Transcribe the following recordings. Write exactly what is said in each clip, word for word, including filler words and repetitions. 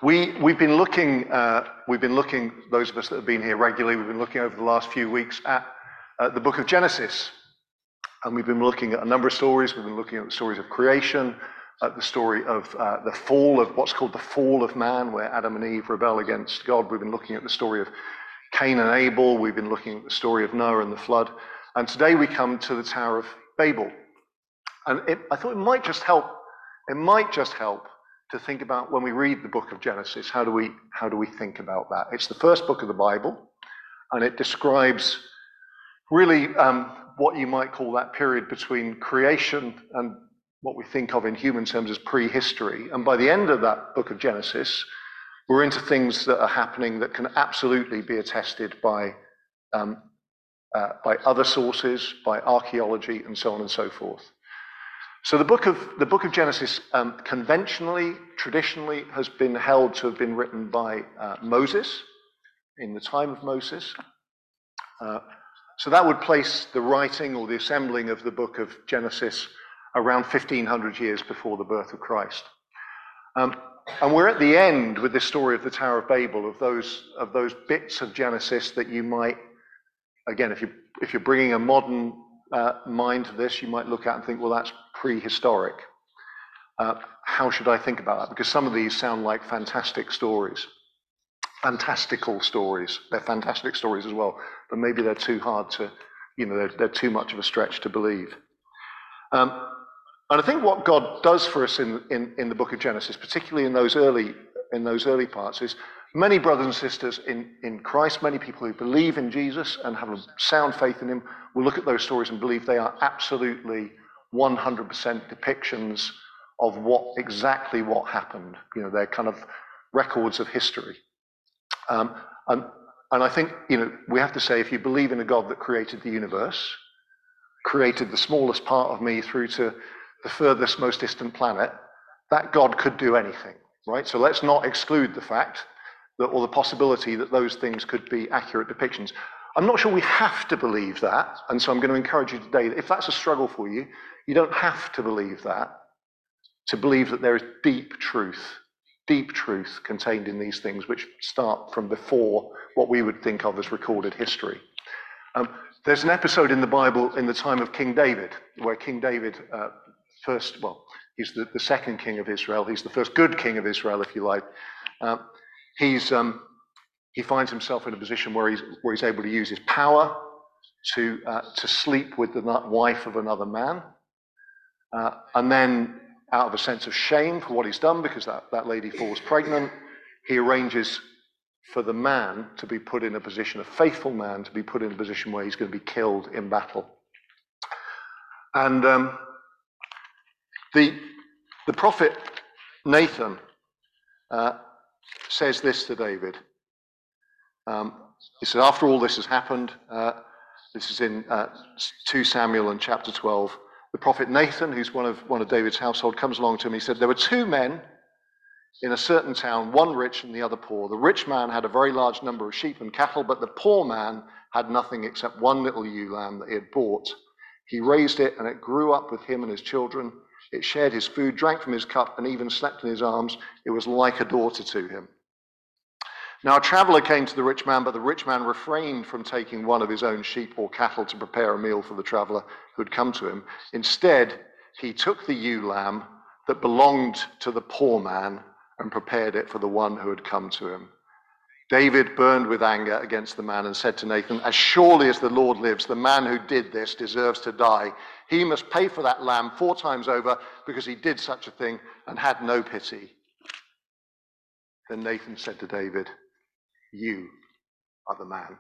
We, we've been looking, uh, we've been looking, those of us that have been here regularly, we've been looking over the last few weeks at uh, the book of Genesis. And we've been looking at a number of stories. We've been looking at the stories of creation, at the story of uh, the fall of what's called the fall of man, where Adam and Eve rebel against God. We've been looking at the story of Cain and Abel. We've been looking at the story of Noah and the flood. And today we come to the Tower of Babel. And it, I thought it might just help, it might just help to think about when we read the book of Genesis, how do we, how do we think about that? It's the first book of the Bible, and it describes really um, what you might call that period between creation and what we think of in human terms as prehistory. And by the end of that book of Genesis, we're into things that are happening that can absolutely be attested by, um, uh, by other sources, by archaeology, and so on and so forth. So the book of the book of Genesis, um, conventionally, traditionally, has been held to have been written by uh, Moses in the time of Moses. Uh, so that would place the writing or the assembling of the book of Genesis around fifteen hundred years before the birth of Christ. Um, and we're at the end with this story of the Tower of Babel, of those of those bits of Genesis that you might, again, if you if you're bringing a modern uh, mind to this, you might look at and think, well, that's prehistoric. Uh, how should I think about that? Because some of these sound like fantastic stories, fantastical stories. They're fantastic stories as well, but maybe they're too hard to, you know, they're, they're too much of a stretch to believe. Um, and I think what God does for us in, in, in the book of Genesis, particularly in those early in those early parts, is many brothers and sisters in, in Christ, many people who believe in Jesus and have a sound faith in him, will look at those stories and believe they are absolutely one hundred percent depictions of what exactly what happened. You know, they're kind of records of history. Um, and, and I think, you know, we have to say, if you believe in a God that created the universe, created the smallest part of me through to the furthest, most distant planet, that God could do anything, right? So let's not exclude the fact that, or the possibility that those things could be accurate depictions. I'm not sure we have to believe that, and so I'm going to encourage you today that if that's a struggle for you, you don't have to believe that, to believe that there is deep truth, deep truth contained in these things which start from before what we would think of as recorded history. Um, there's an episode in the Bible in the time of King David, where King David uh, first, well, he's the, the second king of Israel, he's the first good king of Israel, if you like. Uh, he's... Um, He finds himself in a position where he's where he's able to use his power to uh, to sleep with the wife of another man, uh, and then, out of a sense of shame for what he's done, because that, that lady falls pregnant, he arranges for the man to be put in a position, a faithful man, to be put in a position where he's going to be killed in battle. And um, the the prophet Nathan uh, says this to David. Um, he said, after all this has happened, uh, this is in uh, Second Samuel and chapter twelve, the prophet Nathan, who's one of one of David's household, comes along to him. He said, there were two men in a certain town, one rich and the other poor. The rich man had a very large number of sheep and cattle, but the poor man had nothing except one little ewe lamb that he had bought. He raised it, and it grew up with him and his children. It shared his food, drank from his cup, and even slept in his arms. It was like a daughter to him. Now a traveller came to the rich man, but the rich man refrained from taking one of his own sheep or cattle to prepare a meal for the traveller who had come to him. Instead, he took the ewe lamb that belonged to the poor man and prepared it for the one who had come to him. David burned with anger against the man and said to Nathan, as surely as the Lord lives, the man who did this deserves to die. He must pay for that lamb four times over, because he did such a thing and had no pity. Then Nathan said to David, you are the man.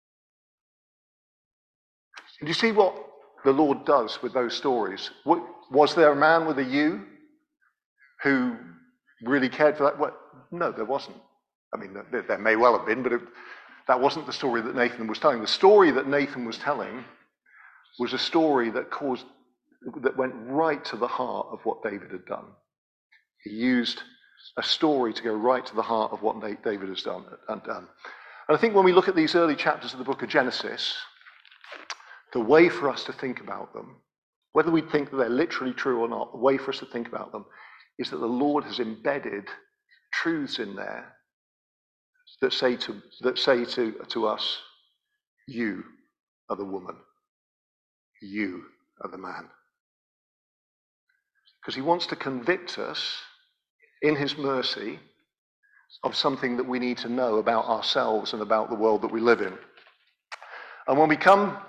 And you see what the Lord does with those stories? Was there a man with a ewe who really cared for that? Well, no, there wasn't. I mean, there, there may well have been, but it, that wasn't the story that Nathan was telling. The story that Nathan was telling was a story that caused, that went right to the heart of what David had done. He used a story to go right to the heart of what David has done. And, done. and I think when we look at these early chapters of the book of Genesis, the way for us to think about them, whether we think that they're literally true or not, the way for us to think about them is that the Lord has embedded truths in there that say to that say to, to us, you are the woman, you are the man. Because he wants to convict us in his mercy of something that we need to know about ourselves and about the world that we live in. And when we come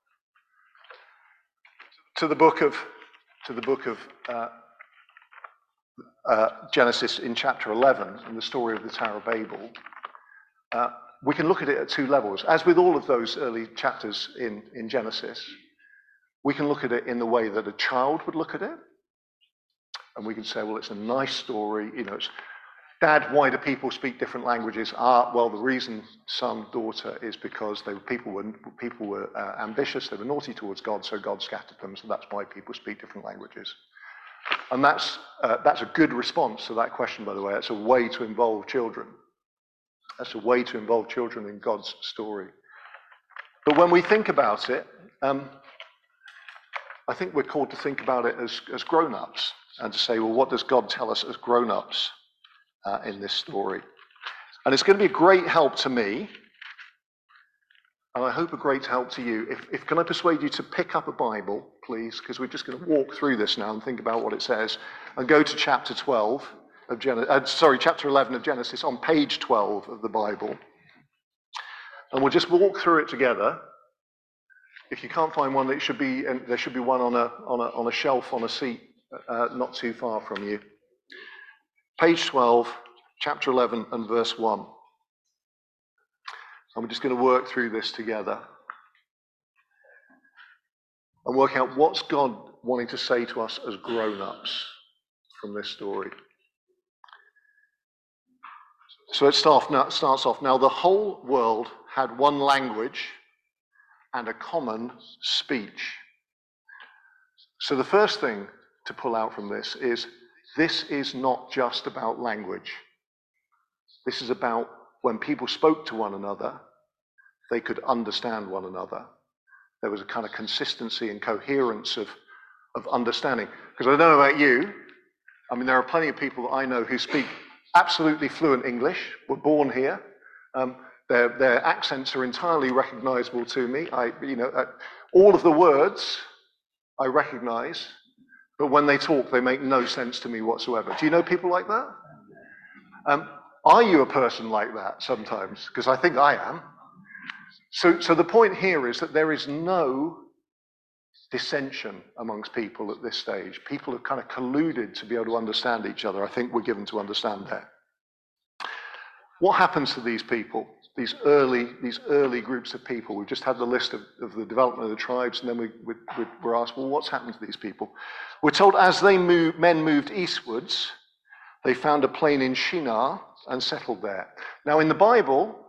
to the book of to the book of uh, uh, Genesis in chapter eleven and the story of the Tower of Babel, uh, we can look at it at two levels. As with all of those early chapters in, in Genesis, we can look at it in the way that a child would look at it. And we can say, well, it's a nice story. You know, it's, Dad, why do people speak different languages? Ah, well, the reason, son, daughter, is because they were, people were people were uh, ambitious. They were naughty towards God, so God scattered them. So that's why people speak different languages. And that's uh, that's a good response to that question, by the way. That's a way to involve children. That's a way to involve children in God's story. But when we think about it, um, I think we're called to think about it as, as grown-ups and to say, well, what does God tell us as grown-ups uh, in this story? And it's going to be a great help to me, and I hope a great help to you. If, if can I persuade you to pick up a Bible, please, because we're just going to walk through this now and think about what it says, and go to chapter twelve of Genesis, uh, sorry, chapter eleven of Genesis on page twelve of the Bible, and we'll just walk through it together. If you can't find one, it should be and there should be one on a on a on a shelf on a seat, uh, not too far from you. Page twelve, chapter eleven, and verse one. And we're just going to work through this together and work out what's God wanting to say to us as grown-ups from this story. So it starts now, starts off, now the whole world had one language and a common speech. So the first thing to pull out from this is, this is not just about language. This is about when people spoke to one another, they could understand one another. There was a kind of consistency and coherence of, of understanding. Because I don't know about you, I mean, there are plenty of people that I know who speak absolutely fluent English, were born here. Um, their, their accents are entirely recognizable to me. I, you know, uh, all of the words I recognize, but when they talk, they make no sense to me whatsoever. Do you know people like that? Um, are you a person like that sometimes? Because I think I am. So, so the point here is that there is no dissension amongst people at this stage. People have kind of colluded to be able to understand each other. I think we're given to understand that. What happens to these people, these early, these early groups of people? We've just had the list of, of the development of the tribes, and then we, we, we, we're asked, well, what's happened to these people? We're told as they moved, men moved eastwards, they found a plain in Shinar and settled there. Now, in the Bible,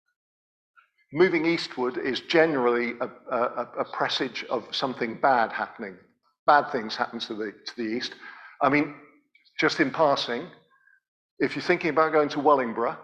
moving eastward is generally a, a, a presage of something bad happening. Bad things happen to the, to the east. I mean, just in passing, if you're thinking about going to Wellingborough,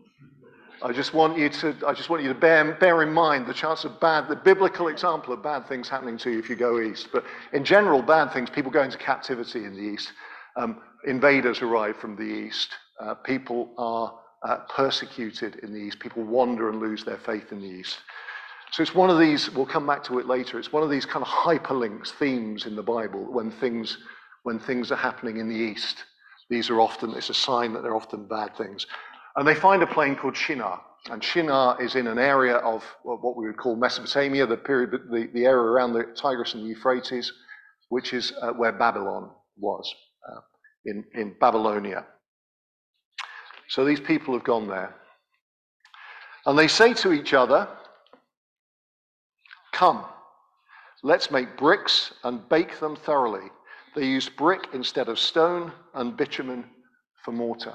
I just want you to, I just want you to bear, bear in mind the chance of bad, the biblical example of bad things happening to you if you go east. But in general, bad things, people go into captivity in the east. Um, invaders arrive from the east. Uh, people are Uh, persecuted in the east. People wander and lose their faith in the east. So it's one of these, we'll come back to it later, it's one of these kind of hyperlinks, themes in the Bible, when things, when things are happening in the east. These are often, it's a sign that they're often bad things. And they find a plain called Shinar. And Shinar is in an area of what we would call Mesopotamia, the period, the, the area around the Tigris and the Euphrates, which is uh, where Babylon was, uh, in, in Babylonia. So these people have gone there. And they say to each other, come, let's make bricks and bake them thoroughly. They used brick instead of stone and bitumen for mortar.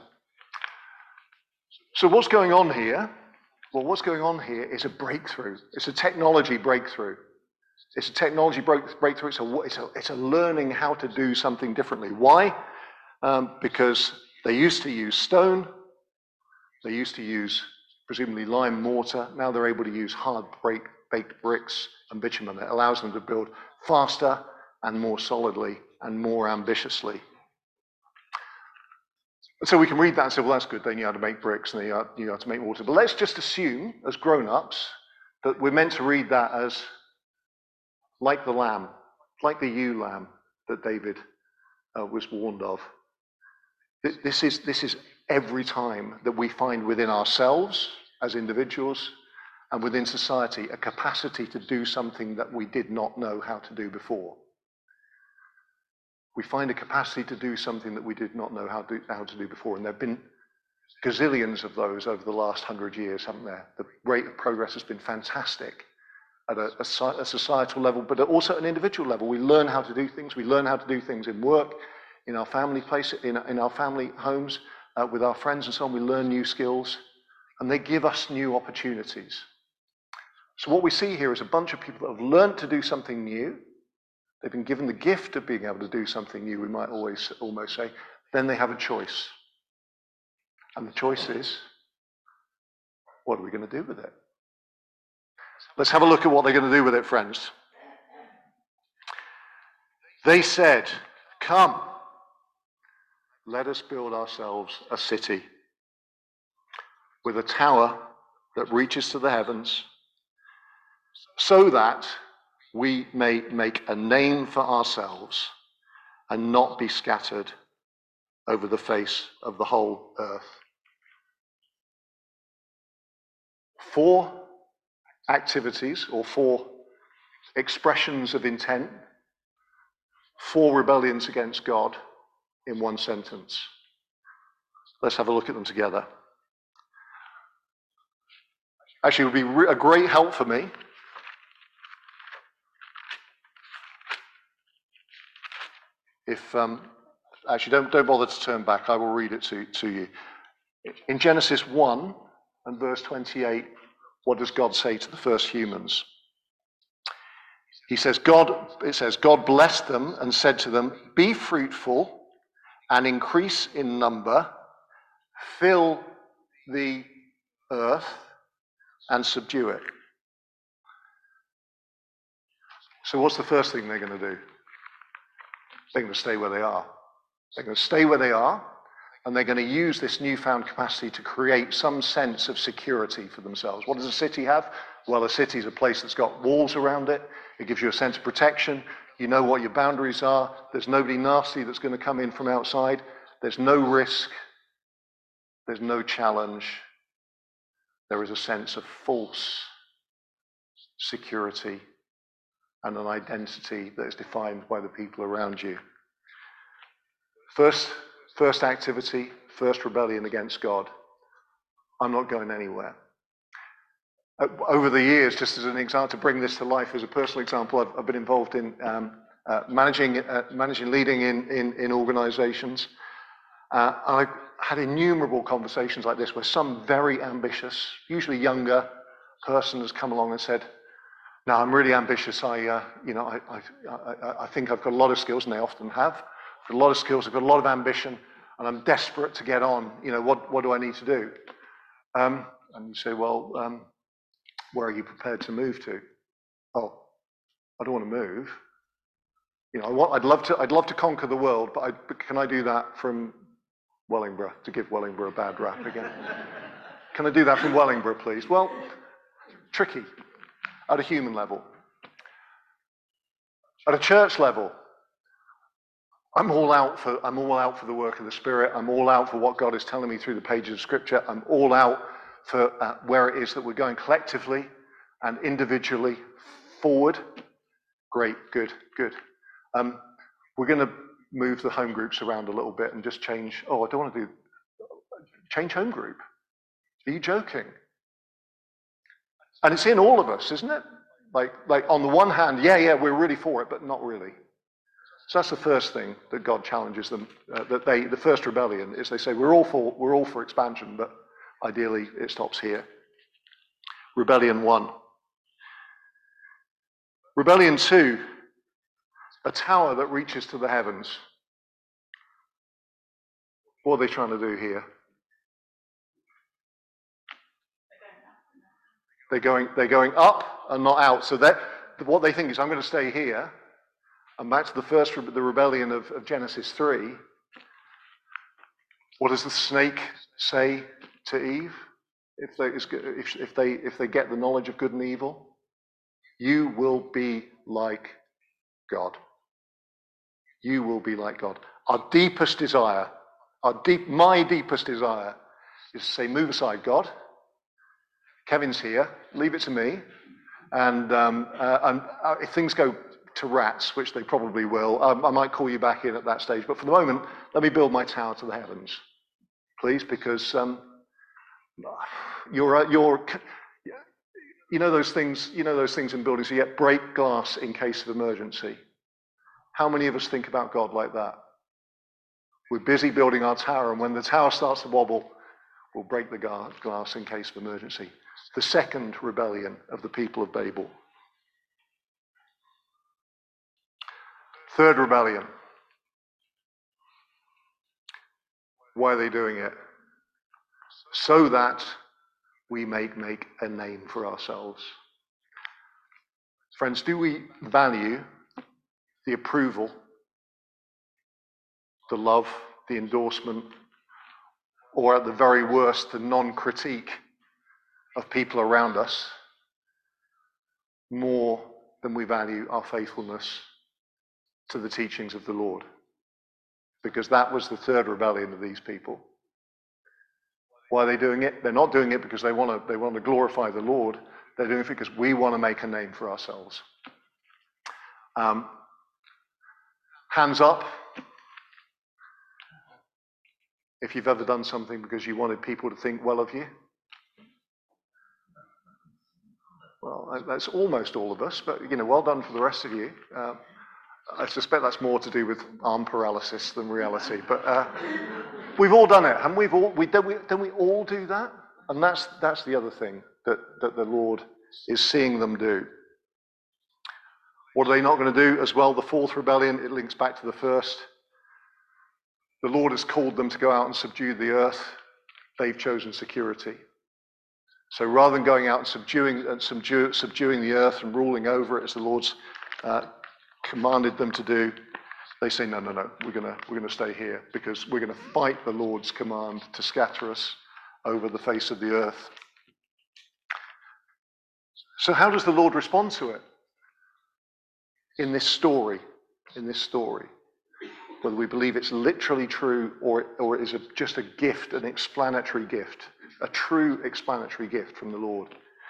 So what's going on here? Well, what's going on here is a breakthrough. It's a technology breakthrough. It's a technology break, breakthrough. It's a, it's, a, it's a learning how to do something differently. Why? Um, because they used to use stone. They used to use, presumably, lime mortar. Now they're able to use hard break, baked bricks and bitumen. It allows them to build faster and more solidly and more ambitiously. So we can read that and say, well, that's good. They knew how to make bricks and they knew how to make mortar. But let's just assume, as grown-ups, that we're meant to read that as like the lamb, like the ewe lamb that David uh, was warned of. This is, this is every time that we find within ourselves as individuals and within society a capacity to do something that we did not know how to do before. We find a capacity to do something that we did not know how to, how to do before. And there have been gazillions of those over the last hundred years, haven't there? The rate of progress has been fantastic at a, a, a societal level, but also at an individual level. We learn how to do things. We learn how to do things in work, in our family place, in, in our family homes, uh, with our friends and so on. We learn new skills, and they give us new opportunities. So what we see here is a bunch of people that have learned to do something new. They've been given the gift of being able to do something new, we might always almost say. Then they have a choice. And the choice is, what are we going to do with it? Let's have a look at what they're going to do with it, friends. They said, come, let us build ourselves a city with a tower that reaches to the heavens, so that we may make a name for ourselves and not be scattered over the face of the whole earth. Four activities or four expressions of intent, four rebellions against God in one sentence. Let's have a look at them together. Actually, it would be a great help for me if, um, actually, don't, don't bother to turn back. I will read it to, to you. In Genesis one and verse twenty-eight, what does God say to the first humans? He says, God, it says, God blessed them and said to them, be fruitful and increase in number, fill the earth and subdue it. So what's the first thing they're going to do? They're going to stay where they are. They're going to stay where they are, and they're going to use this newfound capacity to create some sense of security for themselves. What does a city have? Well, a city is a place that's got walls around it. It gives you a sense of protection. You know what your boundaries are. There's nobody nasty that's going to come in from outside. There's no risk. There's no challenge. There is a sense of false security and an identity that is defined by the people around you. First, first activity, first rebellion against God. I'm not going anywhere. Over the years, just as an example, to bring this to life as a personal example, I've, I've been involved in um, uh, managing, uh, managing, leading in, in, in organizations. Uh, I've had innumerable conversations like this where some very ambitious, usually younger person has come along and said, no, I'm really ambitious. I, uh, you know, I, I, I, I think I've got a lot of skills, and they often have. I've got a lot of skills, I've got a lot of ambition, and I'm desperate to get on. You know, what, what do I need to do? Um, and you say, well, um, where are you prepared to move to? Oh, I don't want to move. You know, I want, I'd love to. I'd love to conquer the world, but, I, but can I do that from Wellingborough? To give Wellingborough a bad rap again. Can I do that from Wellingborough, please? Well, tricky. At a human level. At a church level, I'm all out for I'm all out for the work of the Spirit. I'm all out for what God is telling me through the pages of Scripture. I'm all out for uh, where it is that we're going collectively and individually forward. Great, good, good. Um, we're going to move the home groups around a little bit and just change. Oh, I don't want to do change home group. Are you joking? And it's in all of us, isn't it? Like, like on the one hand, yeah, yeah, we're really for it, but not really. So that's the first thing that God challenges them. Uh, that they, the first rebellion is they say we're all for, we're all for expansion, but ideally it stops here. Rebellion one. Rebellion two. A tower that reaches to the heavens. What are they trying to do here? They're going, they're going up and not out. So that what they think is, I'm going to stay here. And back to the first, the rebellion of, of Genesis three. What does the snake say to Eve if they, if, if they, if they get the knowledge of good and evil? You will be like God. You will be like God. Our deepest desire, our deep, my deepest desire is to say, move aside, God. Kevin's here. Leave it to me. And, um, uh, and uh, if things go to rats, which they probably will, um, I might call you back in at that stage. But for the moment, let me build my tower to the heavens, please, because um, you're, uh, you're, you know those things, you know those things in buildings. You get break glass in case of emergency. How many of us think about God like that? We're busy building our tower, and when the tower starts to wobble, we'll break the glass in case of emergency. The second rebellion of the people of Babel. Third rebellion. Why are they doing it? So that we may make a name for ourselves. Friends, do we value the approval, the love, the endorsement, or at the very worst, the non-critique of people around us more than we value our faithfulness to the teachings of the Lord? Because that was the third rebellion of these people. Why are they doing it? They're not doing it because they want to they want to glorify the Lord. They're doing it because we want to make a name for ourselves. Um, hands up if you've ever done something because you wanted people to think well of you. Well, that's almost all of us, but you know, well done for the rest of you. Uh, I suspect that's more to do with arm paralysis than reality, but uh, we've all done it, and we've all we don't we don't we all do that? And that's that's the other thing that that the Lord is seeing them do. What are they not going to do as well? The fourth rebellion, it links back to the first. The Lord has called them to go out and subdue the earth. They've chosen security. So rather than going out and subduing and subdue, subduing the earth and ruling over it as the Lord's uh, commanded them to do, they say, no, no, no, we're going we're gonna stay here because we're going to fight the Lord's command to scatter us over the face of the earth. So how does the Lord respond to it? In this story, in this story, whether we believe it's literally true or, or it is a, just a gift, an explanatory gift, a true explanatory gift from the Lord.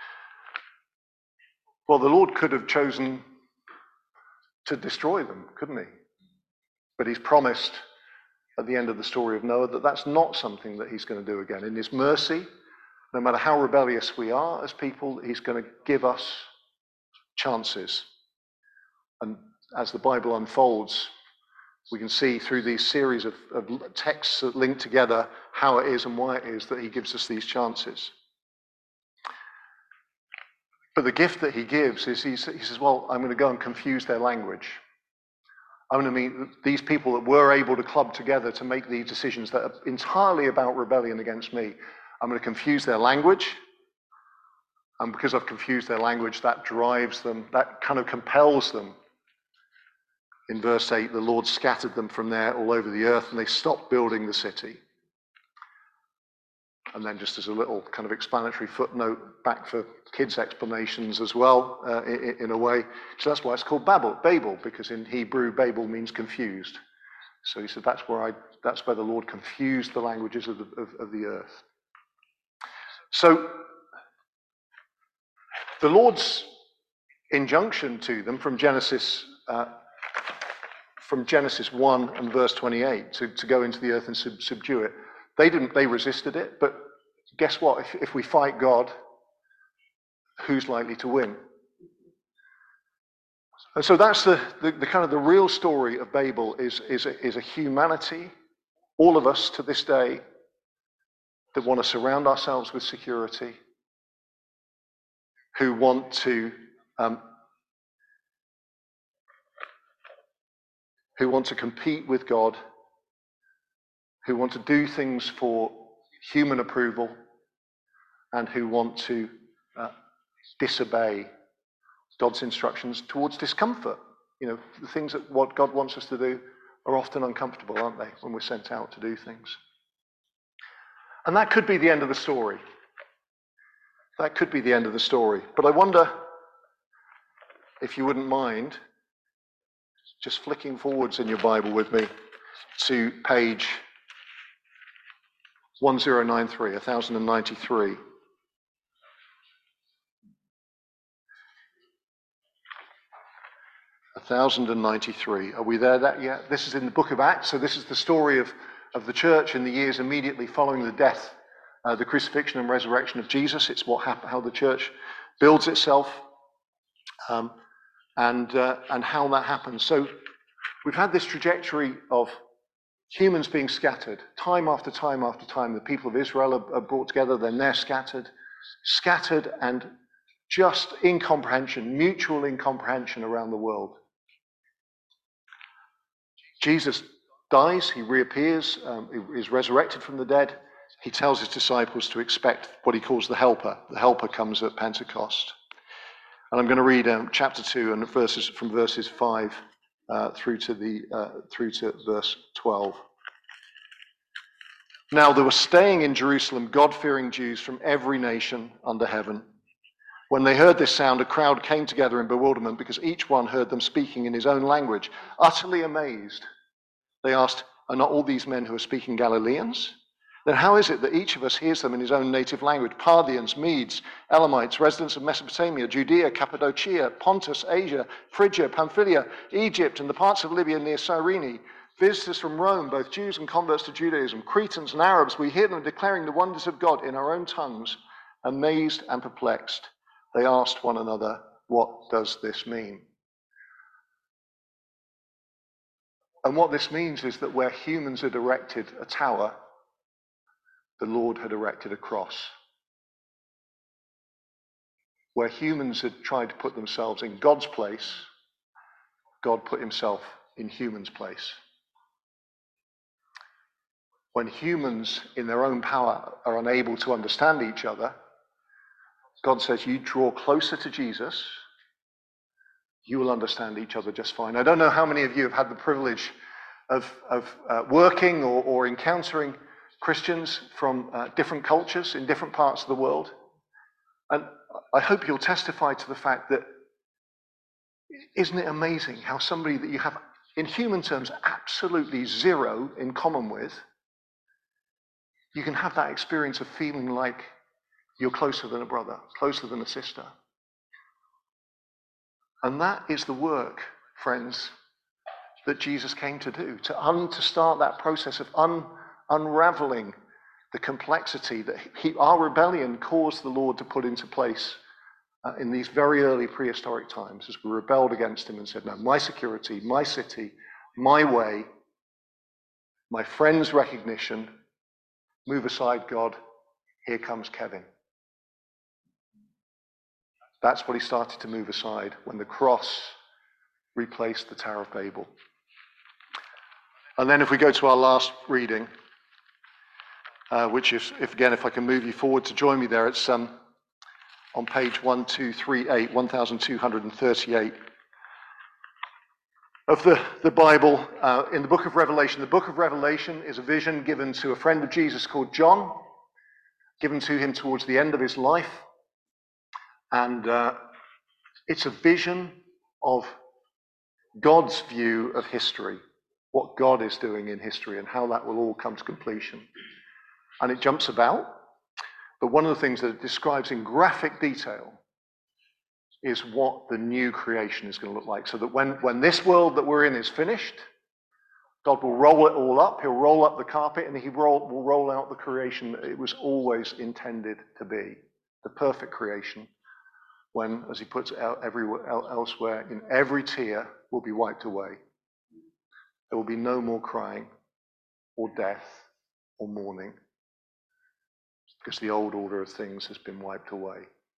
Well, the Lord could have chosen to destroy them, couldn't he? But he's promised at the end of the story of Noah that that's not something that he's going to do again. In his mercy, no matter how rebellious we are as people, he's going to give us chances. And as the Bible unfolds, we can see through these series of, of texts that link together how it is and why it is that he gives us these chances. But the gift that he gives is he, he says, well, I'm going to go and confuse their language. I'm going to meet these people that were able to club together to make these decisions that are entirely about rebellion against me. I'm going to confuse their language. And because I've confused their language, that drives them, that kind of compels them. In verse eight, the Lord scattered them from there all over the earth, and they stopped building the city. And then just as a little kind of explanatory footnote back for kids' explanations as well, uh, in, in a way. So that's why it's called Babel, Babel, because in Hebrew, Babel means confused. So he said that's where I, that's where the Lord confused the languages of the, of, of the earth. So the Lord's injunction to them from Genesis uh, from Genesis one and verse twenty-eight to, to go into the earth and sub, subdue it. They didn't, they resisted it, but guess what? If, if we fight God, who's likely to win? And so that's the, the, the kind of the real story of Babel is, is, a, is a humanity, all of us to this day, that want to surround ourselves with security, who want to um, who want to compete with God, who want to do things for human approval, and who want to uh, disobey God's instructions towards discomfort. You know, the things that what God wants us to do are often uncomfortable, aren't they, when we're sent out to do things. And that could be the end of the story. That could be the end of the story. But I wonder if you wouldn't mind just flicking forwards in your Bible with me to page one thousand ninety-three, one thousand ninety-three. one thousand ninety-three. Are we there that yet? This is in the book of Acts, so this is the story of, of the church in the years immediately following the death, uh, the crucifixion and resurrection of Jesus. It's what hap- how the church builds itself, um, and uh, and how that happens. So we've had this trajectory of humans being scattered, time after time after time. The people of Israel are, are brought together, then they're scattered, scattered and just incomprehension, mutual incomprehension around the world. Jesus dies, he reappears, um, he is resurrected from the dead. He tells his disciples to expect what he calls the Helper. The Helper comes at Pentecost. And I'm going to read um, chapter two and verses from verses five uh, through to the uh, through to verse twelve. Now there were staying in Jerusalem God-fearing Jews from every nation under heaven. When they heard this sound, a crowd came together in bewilderment because each one heard them speaking in his own language. Utterly amazed, they asked, "Are not all these men who are speaking Galileans? Then how is it that each of us hears them in his own native language? Parthians, Medes, Elamites, residents of Mesopotamia, Judea, Cappadocia, Pontus, Asia, Phrygia, Pamphylia, Egypt, and the parts of Libya near Cyrene, visitors from Rome, both Jews and converts to Judaism, Cretans and Arabs, we hear them declaring the wonders of God in our own tongues." Amazed and perplexed, they asked one another, "What does this mean?" And what this means is that where humans had erected a tower, the Lord had erected a cross. Where humans had tried to put themselves in God's place, God put himself in humans' place. When humans in their own power are unable to understand each other, God says, you draw closer to Jesus, you will understand each other just fine. I don't know how many of you have had the privilege of, of uh, working or, or encountering Christians from uh, different cultures in different parts of the world. And I hope you'll testify to the fact that, isn't it amazing how somebody that you have, in human terms, absolutely zero in common with, you can have that experience of feeling like you're closer than a brother, closer than a sister. And that is the work, friends, that Jesus came to do, to, un, to start that process of un, unraveling the complexity that he, our rebellion caused the Lord to put into place uh, in these very early prehistoric times, as we rebelled against him and said, no, my security, my city, my way, my friend's recognition, move aside, God, here comes Kevin. That's what he started to move aside when the cross replaced the Tower of Babel. And then if we go to our last reading, uh, which is, if again, if I can move you forward to join me there, it's um, on page one two three eight, one thousand two hundred thirty-eight of the, the Bible, uh, in the book of Revelation. The book of Revelation is a vision given to a friend of Jesus called John, given to him towards the end of his life. And uh, it's a vision of God's view of history, what God is doing in history and how that will all come to completion. And it jumps about, but one of the things that it describes in graphic detail is what the new creation is going to look like. So that when, when this world that we're in is finished, God will roll it all up, he'll roll up the carpet, and he roll, will roll out the creation that it was always intended to be, the perfect creation. When, as he puts it out everywhere elsewhere, in every tear will be wiped away. There will be no more crying or death or mourning, because the old order of things has been wiped away.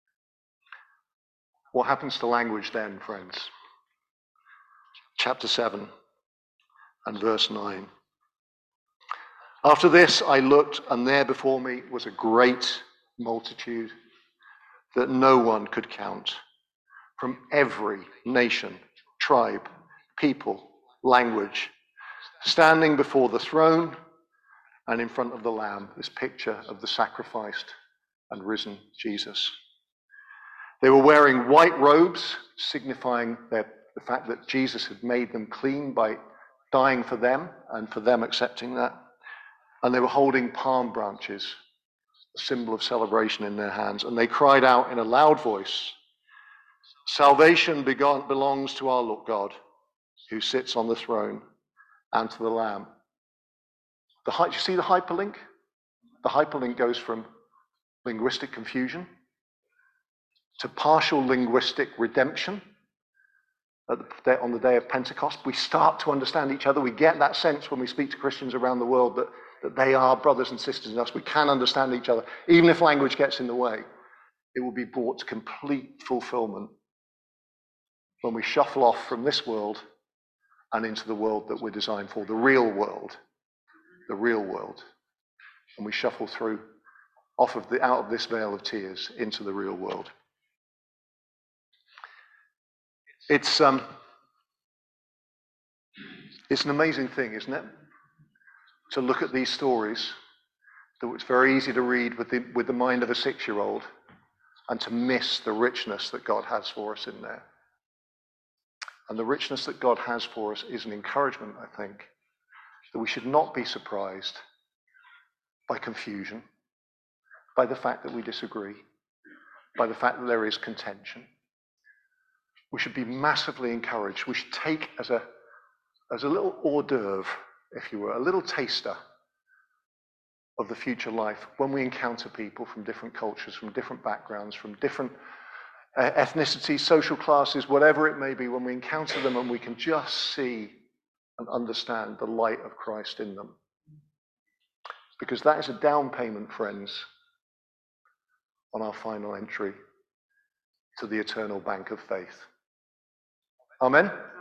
What happens to language then, friends? Chapter seven and verse nine. After this I looked, and there before me was a great multitude that no one could count, from every nation, tribe, people, language, standing before the throne and in front of the Lamb, this picture of the sacrificed and risen Jesus. They were wearing white robes, signifying their, the fact that Jesus had made them clean by dying for them and for them accepting that. And they were holding palm branches, a symbol of celebration in their hands. And they cried out in a loud voice, "Salvation belongs to our Lord God, who sits on the throne, and to the Lamb." The, do you see the hyperlink? The hyperlink goes from linguistic confusion to partial linguistic redemption. At the, on the day of Pentecost, we start to understand each other. We get that sense when we speak to Christians around the world that, that they are brothers and sisters in us. We can understand each other. Even if language gets in the way, it will be brought to complete fulfillment when we shuffle off from this world and into the world that we're designed for, the real world, the real world. And we shuffle through, off of the, out of this veil of tears into the real world. It's um, it's an amazing thing, isn't it? To look at these stories that it's very easy to read with the with the mind of a six-year-old, and to miss the richness that God has for us in there. And the richness that God has for us is an encouragement, I think, that we should not be surprised by confusion, by the fact that we disagree, by the fact that there is contention. We should be massively encouraged. We should take as a, as a little hors d'oeuvre, if you were, a little taster of the future life when we encounter people from different cultures, from different backgrounds, from different uh, ethnicities, social classes, whatever it may be, when we encounter them and we can just see and understand the light of Christ in them. Because that is a down payment, friends, on our final entry to the eternal bank of faith. Amen?